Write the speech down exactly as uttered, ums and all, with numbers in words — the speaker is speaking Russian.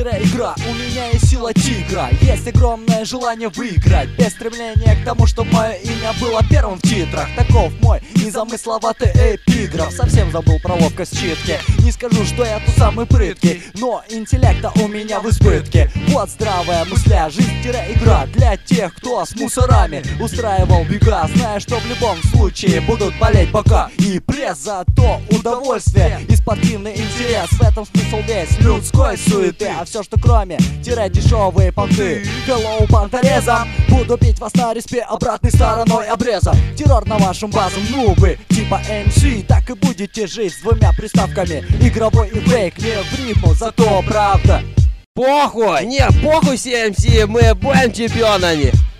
Жизнь-игра, у меня есть сила тигра. Есть огромное желание выиграть, без стремления к тому, чтобы мое имя было первым в титрах. Таков мой незамысловатый эпиграф. Совсем забыл про ловкость читки. Не скажу, что я тут самый прыткий, но интеллекта у меня в избытке. Вот здравая мысля, жизнь-игра для тех, кто с мусорами устраивал бега, зная, что в любом случае будут болеть бока. И пресс за то удовольствие и спортивный интерес. В этом смысл весь людской суеты. А все, что кроме тире дешевые понты. Hello, понторезом, буду бить вас на респе обратной стороной обреза. Террор на вашим базам, нубы типа эм си. Так и будете жить с двумя приставками, игровой и фейк. Не в рифму, зато правда. Похуй! Не, похуй си эм си, мы будем чемпионами.